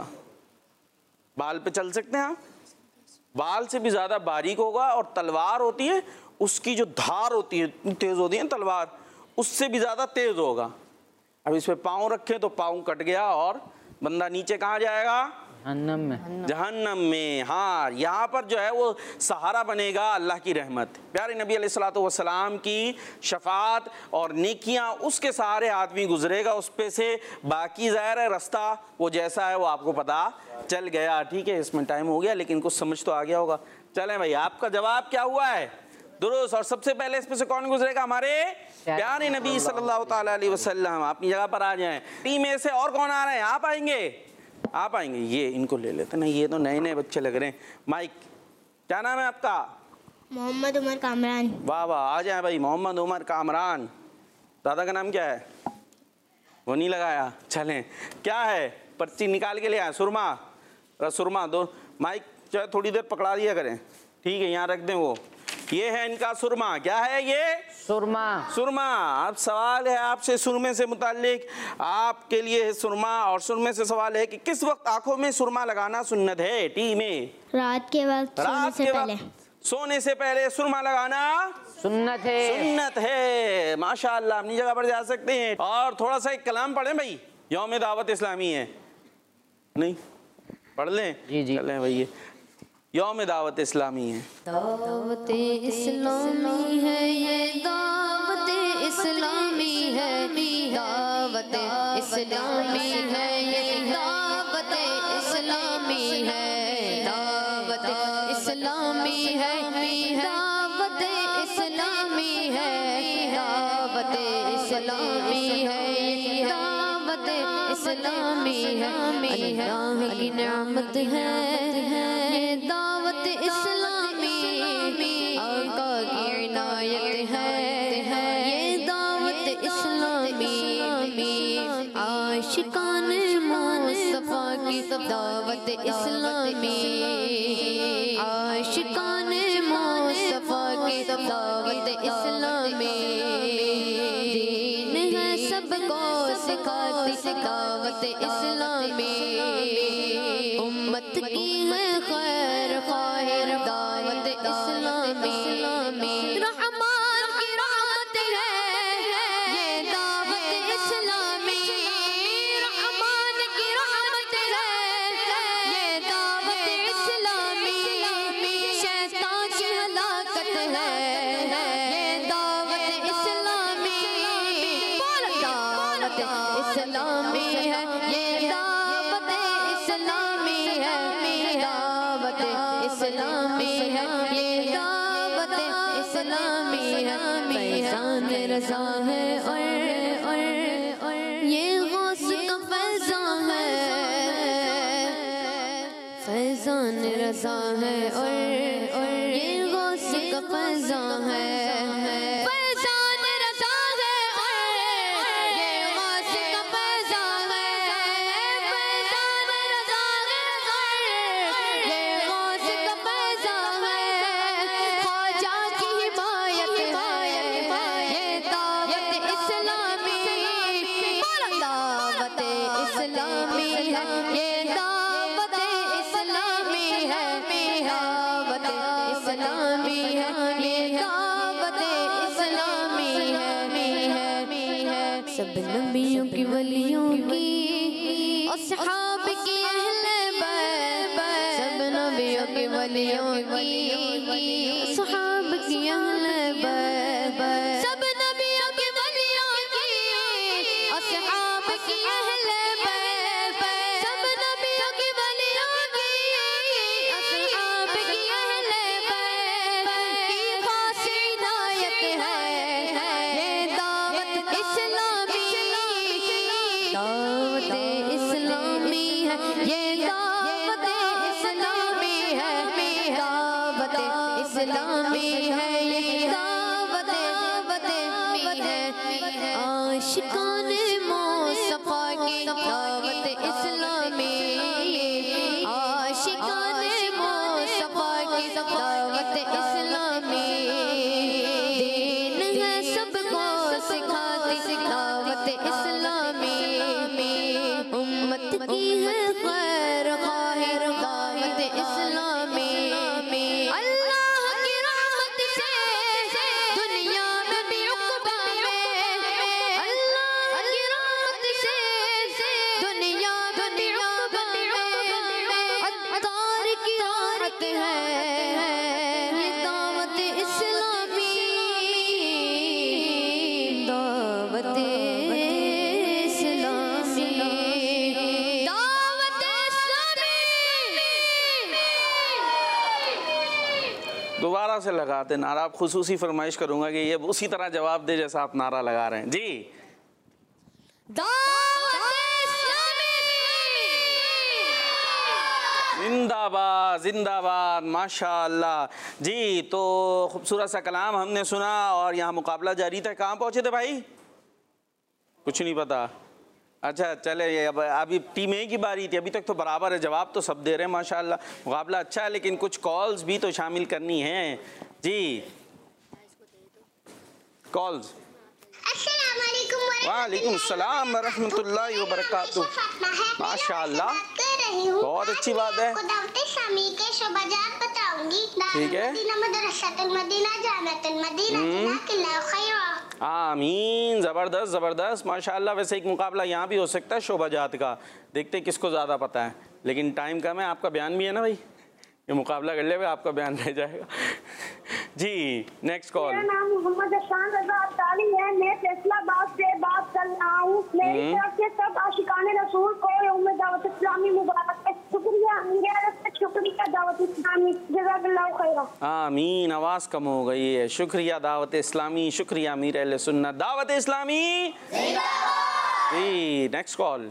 बाल पे चल सकते हैं आप? बाल से भी ज़्यादा बारीक होगा। और तलवार होती है, उसकी जो धार होती है, तेज़ होती है तलवार, उससे भी ज़्यादा तेज़ होगा। अब इस पे पाँव रखे तो पाँव कट गया, और बंदा नीचे कहाँ जाएगा? जहन्नम में। जहन्नम में। हाँ, यहाँ पर जो है वो सहारा बनेगा अल्लाह की रहमत, प्यारे नबी अलैहिस्सलातु वस्सलाम की शफात और नेकियां, उसके सहारे आदमी गुजरेगा उस पे से। बाकी ज़ाहिर है रास्ता वो जैसा है वो आपको पता चल गया। ठीक है, इसमें टाइम हो गया, लेकिन कुछ समझ तो आ गया होगा। चलें भाई, आपका जवाब क्या हुआ है? दुरुस्त। और सबसे पहले इसमें से कौन गुजरेगा? हमारे प्यारे नबी सल्लल्लाहु ताला अलैहि वसल्लम। अपनी जगह पर आ जाएं। टीम में से और कौन आ रहे हैं? आप आएंगे? आप आएंगे? ये इनको ले लेते ना, ये तो नए नए बच्चे लग रहे हैं। माइक, क्या नाम है आपका? मोहम्मद उमर कामरान। वाह वाह, आ जाए भाई, मोहम्मद उमर कामरान। दादा का नाम क्या है? वो नहीं लगाया, चलें। क्या है? पर्ची निकाल के ले आए। सुरमा, सुरमा दो। माइक जो है थोड़ी देर पकड़ा दिया करें। ठीक है, यहाँ रख दें। वो ये है इनका सुरमा। क्या है ये? सुरमा। सुरमा। अब सवाल है आपसे सुरमे से मुताल्लिक, आपके लिए है सुरमा। और सुरमे से सवाल है कि किस वक्त आंखों में सुरमा लगाना सुन्नत है? टी में रात के वक्त, रात सोने से के पहले। वक्त सोने से पहले सुरमा लगाना सुन्नत है। सुन्नत है। माशाअल्लाह, अपनी जगह पर जा सकते हैं। और थोड़ा सा एक कलाम पढ़ें भाई, यौम दावत इस्लामी है, नहीं पढ़ लें? जी जी चलें भाई, यौम दावत इस्लामी है। दावत इस्लामी है ये, दावत इस्लामी है, दावत इस्लामी है ये, दावत इस्लामी है, दावत इस्लामी है, दावत इस्लामी है, दावत इस्लामी है, दावत इस्लामी है, अल्लाह की नेमत है ये दावत इस्लामी, आका की इनायत है ये दावत इस्लामी, आशिकान मुस्तफा की दावत इस्लामी, आशिकान मुस्तफा की दावत इस्लामी, दीन है सबको सिखाती दावत इस्लामी, उम्मत की है खैर खाहिर दावत इस्लामी, रहमान की रहमत है ये दावत इस्लामी, रहमान की रहमत है ये दावत इस्लामी, शैतान की हलाकत है ये दावत इस्लामी, बोल दावत इस्लामी है ये दावत इस्लामी है, दावत इस्लामी है ये दावत इस्लामी है, फैज़ान रज़ा है और और ये गौस का फैज़ान है, फैज़ान रज़ा है और और ये गौस का फैज़ान है, फैज़ान रज़ा है और ये गौस का फैज़ान है, फैज़ान रज़ा है और ये गौस का फैज़ान है, ख्वाजा की हिमायत है ये दावत इस्लामी, दावत इस्लामी है ये दावत इस्लामी है, दावत इस्लामी है ये दावत इस्लामी है, सब नबियों की वलियों की और सहाब की अहले बैत, सब नबियों की वलियों की सहाब की अहले बैत, सब नबियों की वलियों की और सहाब की अहले बैत, सब नबियों की वलियों की और सहाब की अहले बैत की खास इनायत है ये दावत इस्लामी, दावत इस्लामी है ये दावत इस्लामी है, दावत इस्लामी है ये दावत है, आशिकान मुस्तफा की दावत इस्लामी, आशिकान मुस्तफा की दावत इस्लामी, दीन है सबको सिखाती दावत इस्लामी, उम्मत की है खैर खाहिर दावत इस्लामी, अल्लाह की रहमत से दुनिया में भी उक़बा में, अल्लाह की रहमत से दुनिया में भी उक़बा में, अत्तार की राहत है ये दावत इस्लामी, दावत दोबारा से लगाते नारा। आप खुसूसी फरमाइश करूंगा कि ये उसी तरह जवाब दे जैसा आप नारा लगा रहे हैं जी। जिंदाबाद जिंदाबाद माशाअल्लाह जी। तो खूबसूरत सा कलाम हमने सुना और यहाँ मुकाबला जारी था। कहाँ पहुँचे थे भाई? कुछ नहीं पता। अच्छा चले, ये अब अभी टीम ए की बारी थी, अभी तक तो बराबर है, जवाब तो सब दे रहे हैं माशाअल्लाह, मुकाबला अच्छा है, लेकिन कुछ कॉल्स भी तो शामिल करनी है जी। कॉल्स। वालेकुम सलाम व रहमतुल्लाहि व बरकातुहू। माशाअल्लाह, बहुत अच्छी बात है। ठीक है। आमीन, ज़बरदस्त ज़बरदस्त माशाल्लाह। वैसे एक मुकाबला यहाँ भी हो सकता है शोभा जात का, देखते हैं किसको ज़्यादा पता है, लेकिन टाइम कम है। आपका बयान भी है ना भाई, ये मुकाबला कर ले भाई, आपका बयान रह जाएगा। जी नेक्स्ट कॉल। मेरा नाम मोहम्मद अशान रज़ा अब्दाली है, मैं फैसलाबाद से बात कर रहा हूँ। मेरी तरफ से सब आशिकाने रसूल को यौम दावत इस्लामी मुबारक है। शुक्रिया शुक्रिया दावत इस्लामी, जज़ाकल्लाहु खैरा। आमीन। आवाज़ कम हो गई है। शुक्रिया दावत इस्लामी, शुक्रिया अमीर अहले सुन्नत, दावत इस्लामी जिंदाबाद। जी नेक्स्ट कॉल।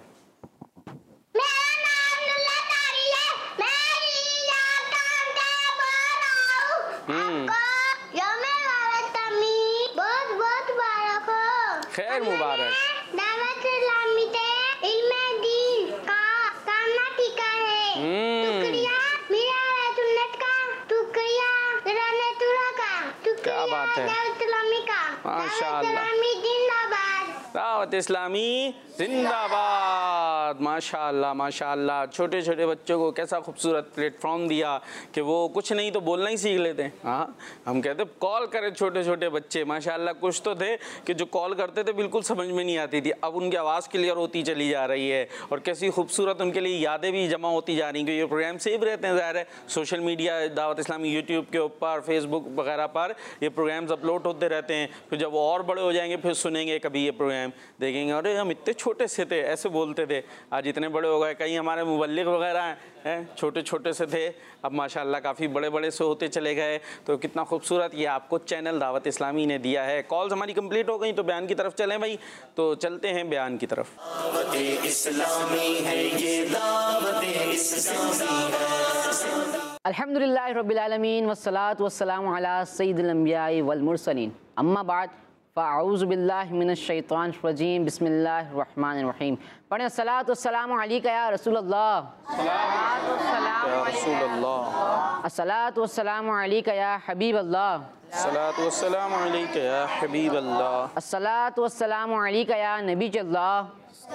खैर मुबारक। दावत इस्लामी ते इल्मे दीन का सामना टीका है। शुक्रिया मेरा सुन्नत का, शुक्रिया रहने तुरा का, क्या बात है, दावत इस्लामी का, माशाअल्लाह। इस्लामी जिंदाबाद, दावत इस्लामी जिंदाबाद। माशाअल्लाह माशाअल्लाह। छोटे छोटे बच्चों को कैसा खूबसूरत प्लेटफॉर्म दिया कि वो कुछ नहीं तो बोलना ही सीख लेते हैं। हाँ, हम कहते कॉल करें छोटे छोटे बच्चे, माशाअल्लाह कुछ तो थे कि जो कॉल करते थे बिल्कुल समझ में नहीं आती थी, अब उनकी आवाज़ क्लियर होती चली जा रही है और कैसी खूबसूरत उनके लिए यादें भी जमा होती जा रही हैं। क्योंकि ये प्रोग्राम सेव रहते हैं, ज़ाहिर है social media Dawat Islami YouTube के ऊपर, फेसबुक वगैरह पर ये प्रोग्राम्स अपलोड होते रहते हैं। फिर जब वो और बड़े हो जाएंगे फिर सुनेंगे कभी ये प्रोग्राम, देखेंगे अरे हम इतने छोटे से थे, ऐसे बोलते थे, आज इतने बड़े हो गए। कई हमारे मुबल्लिग वगैरह हैं छोटे छोटे से थे, अब माशाल्लाह काफ़ी बड़े बड़े से होते चले गए। तो कितना खूबसूरत ये आपको चैनल दावत इस्लामी ने दिया है। कॉल्स हमारी कंप्लीट हो गई तो बयान की तरफ चलें भाई, तो चलते हैं बयान की तरफ। दावत इस्लामी है ये, दावत इस्लामी है। अल्हम्दुलिल्लाह रब्बिल आलमीन वस्सलातु वस्सलामु अला सय्यिदिल अंबिया'i वल मुरसलीन, अम्मा बाद फ़अऊज़ु बिल्लाहि मिनश शैतानिर रजीम, बिस्मिल्लाहिर रहमानिर रहीम। पढ़ें सलातु वस्सलामु अलैका या रसूलल्लाह, सलातु वस्सलामु रसूलल्लाह, अस्सलातु वस्सलामु अलैका या हबीबल्लाह, सलातु वस्सलामु अलैका या हबीबल्लाह, अस्सलातु वस्सलामु अलैका या नबीयल्लाह,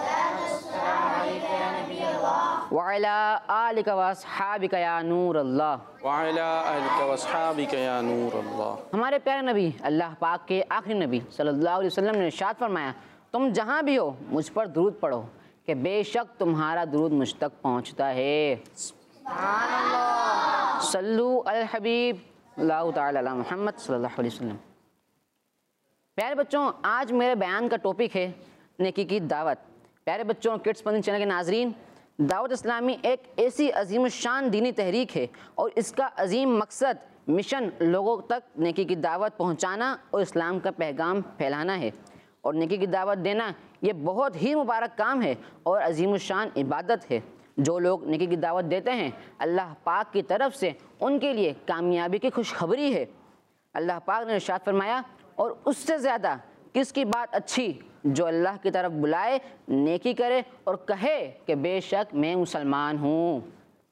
वअला आलिका वअस्हाबिका या नूरल्लाह, वअला आलिका वअस्हाबिका या नूरल्लाह। हमारे प्यारे नबी अल्लाह पाक के आखिरी नबी सल्लल्लाहु अलैहि वसल्लम ने इरशाद फरमाया, तुम जहाँ भी हो मुझ पर दुरूद पढ़ो कि बेशक तुम्हारा दुरूद मुझ तक पहुँचता है। सल्लु अल हबीब अल्लाहु ताला अला मुहम्मद सल्लल्लाहु अलैहि वसल्लम। प्यारे बच्चों, आज मेरे बयान का टॉपिक है नेकी की दावत। प्यारे बच्चों, किड्स पंडित चैनल के नाजरीन, दावत इस्लामी एक ऐसी अजीम शान दीनी तहरीक है और इसका अजीम मकसद मिशन लोगों तक नेकी की दावत पहुंचाना और इस्लाम का पैगाम फैलाना है। और नेकी की दावत देना ये बहुत ही मुबारक काम है और अजीम शान इबादत है। जो लोग नेकी की दावत देते हैं अल्लाह पाक की तरफ से उनके लिए कामयाबी की खुशखबरी है। अल्लाह पाक ने इरशाद फरमाया, और उससे ज़्यादा किसकी बात अच्छी जो अल्लाह की तरफ बुलाए, नेकी करे और कहे कि बेशक मैं मुसलमान हूँ।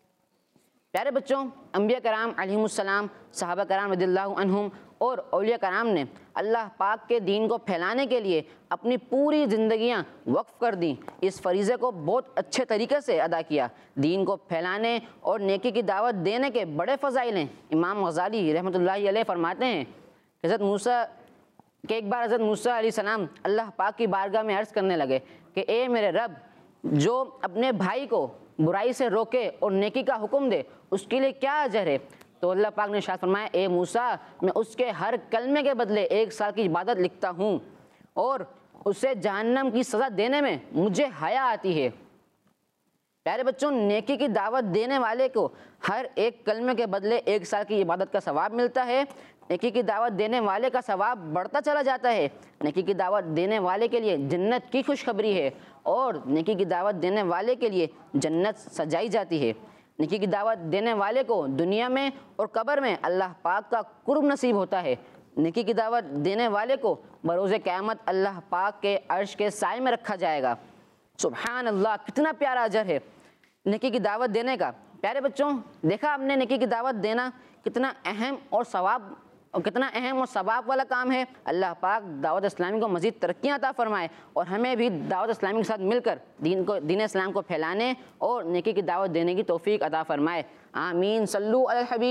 प्यारे बच्चों, अंबिया कराम अलैहिमुस्सलाम, सहाबा कराम रज़ियल्लाहु अन्हुम और औलिया कराम ने अल्लाह पाक के दीन को फैलाने के लिए अपनी पूरी ज़िंदगियाँ वक्फ़ कर दी। इस फ़रीज़े को बहुत अच्छे तरीके से अदा किया। दीन को फैलाने और नेकी की दावत देने के बड़े फ़ज़ाइल हैं। इमाम गज़ाली रहमतुल्लाहि अलैह फरमाते हैं, हज़रत मूसा कि एक बार हज़रत मूसा अलैहिस्सलाम अल्लाह पाक की बारगाह में अर्ज़ करने लगे कि ए मेरे रब, जो अपने भाई को बुराई से रोके और नेकी का हुक्म दे उसके लिए क्या अजर है? तो अल्लाह पाक ने इरशाद फरमाया, ए मूसा, मैं उसके हर कलमे के बदले एक साल की इबादत लिखता हूँ और उसे जहन्नम की सज़ा देने में मुझे हया आती है। प्यारे बच्चों, नेकी की दावत देने वाले को हर एक कलमे के बदले एक साल की इबादत का सवाब मिलता है। नेकी की दावत देने वाले का सवाब बढ़ता चला जाता है। नेकी की दावत देने वाले के लिए जन्नत की खुशखबरी है और नेकी की दावत देने वाले के लिए जन्नत सजाई जाती है। नेकी की दावत देने वाले को दुनिया में और कब्र में अल्लाह पाक का कुर्ब नसीब होता है। नेकी की दावत देने वाले को बरोज़ क़यामत अल्लाह पाक के अर्श के साए में रखा जाएगा। सुभान अल्लाह, कितना प्यारा अजर है नेकी की दावत देने का। प्यारे बच्चों, देखा आपने नेकी की दावत देना कितना अहम और सवाब और कितना अहम और सवाब वाला काम है। अल्लाह पाक दावत इस्लामी को मज़ीद तरक्कियाँ अता फरमाए और हमें भी दावत इस्लामी के साथ मिलकर दीन को दीन इस्लाम को फैलाने और नेकी की दावत देने की तौफीक अता फरमाए। आमीन। सल्लु अल हबीब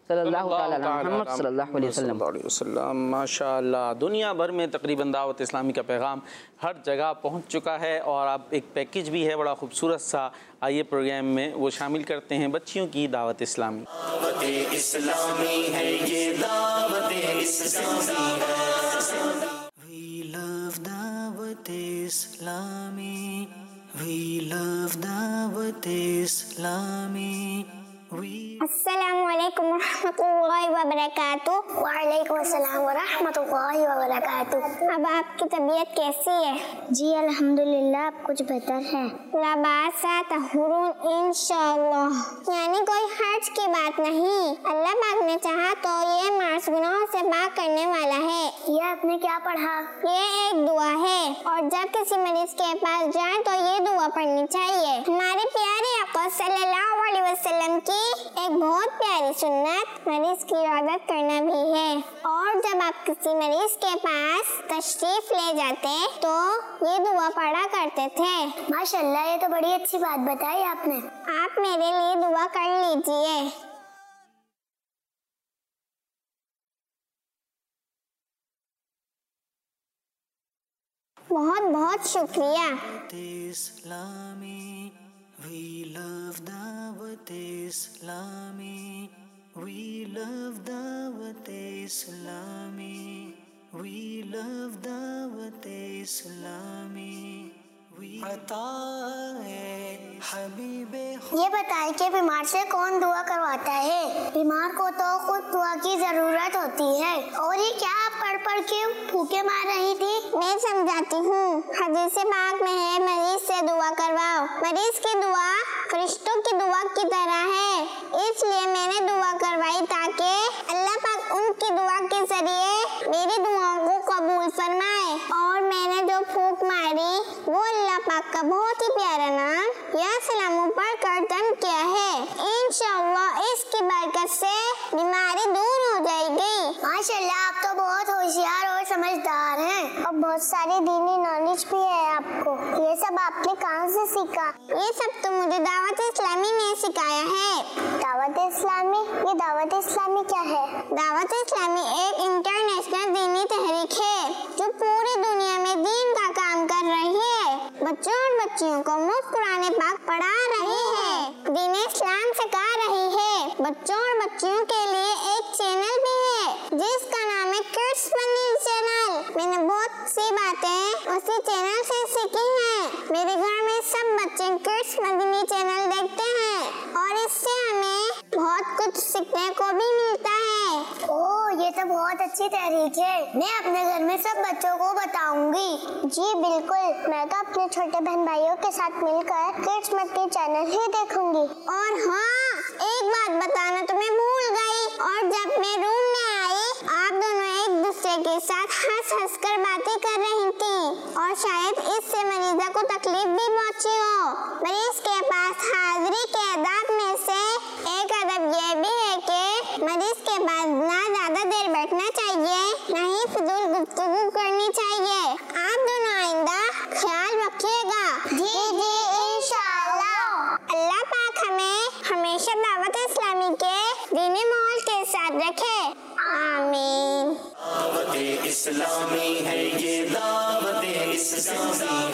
सल्लल्लाहु अलैहि मोहम्मद सल्लल्लाहु अलैहि वसल्लम। माशाअल्लाह, दुनिया भर में तकरीबन दावत इस्लामी का पैगाम हर जगह पहुंच चुका है और अब एक पैकेज भी है बड़ा खूबसूरत सा। आइए प्रोग्राम में वो शामिल करते हैं बच्चियों की दावत इस्लामी। दावत इस्लामी है ये, दावत इस्लामी है। We love Dawat Islami, we love Dawat Islami. अस्सलामु अलैकुम रहमतुल्लाहि व बरकातुहू। वालेकुम अस्सलाम व रहमतुल्लाहि व बरकातुहू। अब आपकी तबीयत कैसी है? जी अल्हम्दुलिल्लाह, अब कुछ बेहतर है। लबासा तहुरून इंशाअल्लाह, यानी कोई हर्ज की बात नहीं। अल्लाह पाक ने चाहा तो ये मार्स गुनाहों से पाक करने वाला है। ये आपने क्या पढ़ा? ये एक दुआ है और जब किसी मरीज के पास जाए तो ये दुआ पढ़नी चाहिए। हमारे प्यारे आका सल्लल्लाहु अलैहि वसल्लम की एक बहुत प्यारी सुन्नत मरीज की इबादत करना भी है। और जब आप किसी मरीज के पास तशरीफ ले जाते तो ये दुआ पढ़ा करते थे। माशाल्लाह, ये तो बड़ी अच्छी बात बताई आपने। आप मेरे लिए दुआ कर लीजिए। बहुत बहुत शुक्रिया। We love Dawat Islami, we love Dawat Islami, we love Dawat Islami, we अताए हबीबे। ये बताएं कि बीमार से कौन दुआ करवाता है? बीमार को तो खुद दुआ की जरूरत होती है। और ये क्या आप पढ़ पढ़ के फूके मार रही थी? मैं समझाती हूँ। हदीस पाक में है मरीज से दुआ करवाओ। मरीज की दुआ फरिश्तों की दुआ की तरह है, इसलिए मैंने दुआ करवाई ताकि अल्लाह पाक उनकी दुआ के जरिए मेरी दुआओं को कबूल फरमाए। और मैंने जो फूक मारी वो अल्लाह पाक का बहुत ही प्यारा नाम या सलामों पर कर दम किया है। इंशाअल्लाह इसकी बरकत से बीमारी दूर हो जाएगी। माशाल्लाह, आप तो बहुत होशियार और समझदार हैं और बहुत सारी दीनी नॉलेज भी है आपको। ये सब आपने कहाँ से सीखा? ये सब तो मुझे दावत इस्लामी ने सिखाया है। दावत इस्लामी? ये दावत इस्लामी क्या है? दावत इस्लामी एक इंटरनेशनल दीनी तहरीक है जो पूरी दुनिया में दीन का काम कर रही है। बच्चों और बच्चियों को मुफ्त कुरान पाक पढ़ा रही है, दीन इस्लाम सिखा रही है। बच्चों और बच्चियों के लिए एक चैनल भी है जिसका नाम है किड्स मदनी चैनल। मैंने बहुत सी बातें उसी चैनल से सीखी हैं। मेरे घर में सब बच्चे किड्स मदनी चैनल देखते हैं और इससे हमें बहुत कुछ सीखने को भी मिलता है। ओह, ये तो बहुत अच्छी तहरीक है। मैं अपने घर में सब बच्चों को बताऊंगी। जी बिल्कुल, मैं तो अपने छोटे बहन भाइयों के साथ मिलकर किड्स मदनी चैनल ही देखूंगी। और हाँ, एक बात बताना तो मैं भूल गई। और जब मैं रूम में आई, आप दोनों एक दूसरे के साथ हंस हंस कर बातें कर रही थी और शायद इससे मरीजा को तकलीफ भी पहुंची हो। मरीज के पास हाजिरी के आदाब में से एक अदब ये भी है कि मरीज के पास ना ज्यादा देर बैठना चाहिए, ना ही फिजूल गुफ्तगू करनी चाहिए। आप दोनों आइंदा ख्याल रखिएगा। जी जी इंशाअल्लाह। अल्लाह पाक हमें हमेशा दावत इस्लामी के दीनी माहौल के साथ रखे। आमीन। दावत इस्लामी है ये, दावत इस्लामी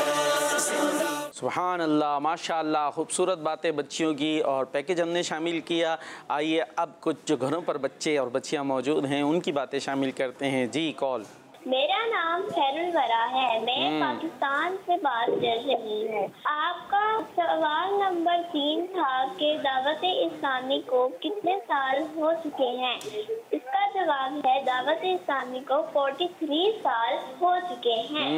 है। सुभान अल्लाह, माशाअल्लाह, खूबसूरत बातें बच्चियों की और पैकेज हमने शामिल किया। आइए अब कुछ जो घरों पर बच्चे और बच्चियां मौजूद हैं उनकी बातें शामिल करते हैं। जी कॉल। मेरा नाम खैरुल वरा है, मैं पाकिस्तान से बात कर रही हूँ। आपका सवाल नंबर तीन था कि दावत इस्लामी को कितने साल हो चुके हैं। इसका जवाब है दावत इस्लामी को तैंतालीस साल हो चुके हैं।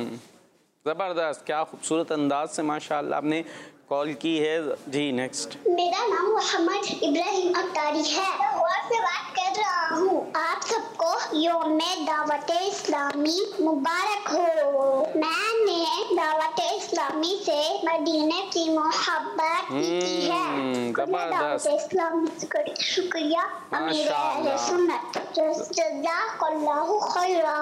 ज़बरदस्त, क्या खूबसूरत अंदाज से माशाअल्लाह आपने कॉल की है। जी नेक्स्ट। मेरा नाम मोहम्मद इब्राहिम अख्तारी है, लाहौर से बात कर रहा हूँ। आप सबको यौम दावत इस्लामी मुबारक हो। मैंने दावत इस्लामी से मदीने की मोहब्बत की है। दावत इस्लामी का शुक्रिया अमीर अहले सुन्नत जज़ाकल्लाहु खैरा।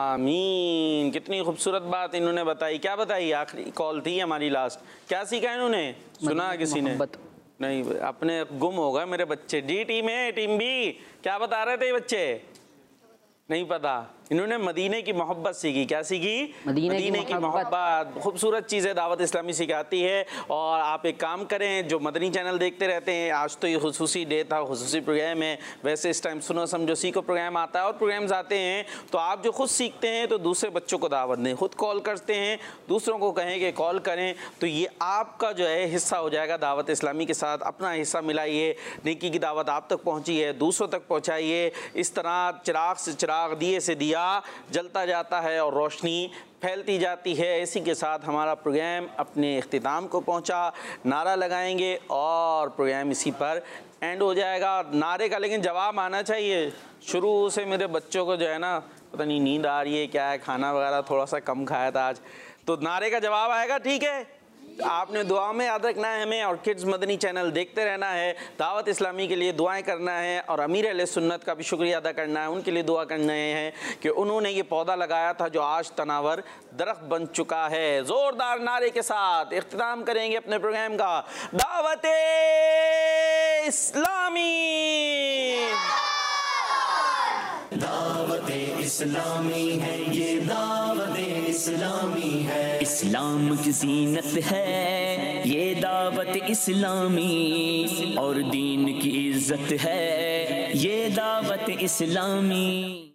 आमीन। कितनी खूबसूरत बात इन्होंने बताई। क्या बताई? आखिरी कॉल थी हमारी लास्ट। क्या सीखा इन्होंने? सुना किसी ने? नहीं, अपने गुम हो गए मेरे बच्चे। डी टीम है, टीम बी, क्या बता रहे थे ये बच्चे? नहीं पता। इन्होंने मदीने की मोहब्बत सीखी। क्या सीखी? मदीने, मदीने की मोहब्बत। खूबसूरत चीज़ें दावत इस्लामी सिखाती है। और आप एक काम करें, जो मदनी चैनल देखते रहते हैं, आज तो ये खुसूसी डे था, खुसूसी प्रोग्राम है। वैसे इस टाइम सुनो समझो सीखो प्रोग्राम आता है और प्रोग्राम्स आते हैं, तो आप जो खुद सीखते हैं तो दूसरे बच्चों को दावत दें। खुद कॉल करते हैं, दूसरों को कहें कि कॉल करें, तो ये आपका जो है हिस्सा हो जाएगा दावत इस्लामी के साथ। अपना हिस्सा मिलाइए, नेकी की दावत आप तक पहुँची है, दूसरों तक पहुँचाइए। इस तरह चिराग से चिराग, दिए से दिया जलता जाता है और रोशनी फैलती जाती है। इसी के साथ हमारा प्रोग्राम अपने इख्तिताम को पहुंचा। नारा लगाएंगे और प्रोग्राम इसी पर एंड हो जाएगा। नारे का लेकिन जवाब आना चाहिए। शुरू से मेरे बच्चों को जो है ना, पता नहीं नींद आ रही है क्या है, खाना वगैरह थोड़ा सा कम खाया था आज, तो नारे का जवाब आएगा, ठीक है? आपने दुआ में याद रखना है हमें, और किड्स मदनी चैनल देखते रहना है, दावत इस्लामी के लिए दुआएं करना है, और अमीर अहले सुन्नत का भी शुक्रिया अदा करना है, उनके लिए दुआ करना है कि उन्होंने ये पौधा लगाया था जो आज तनावर दरख्त बन चुका है। ज़ोरदार नारे के साथ इख्तिताम करेंगे अपने प्रोग्राम का। दावत इस्लामी, दावत इस्लामी है ये, दावत इस्लामी है। इस्लाम की ज़ीनत है ये दावत इस्लामी, और दीन की इज्जत है ये दावत इस्लामी।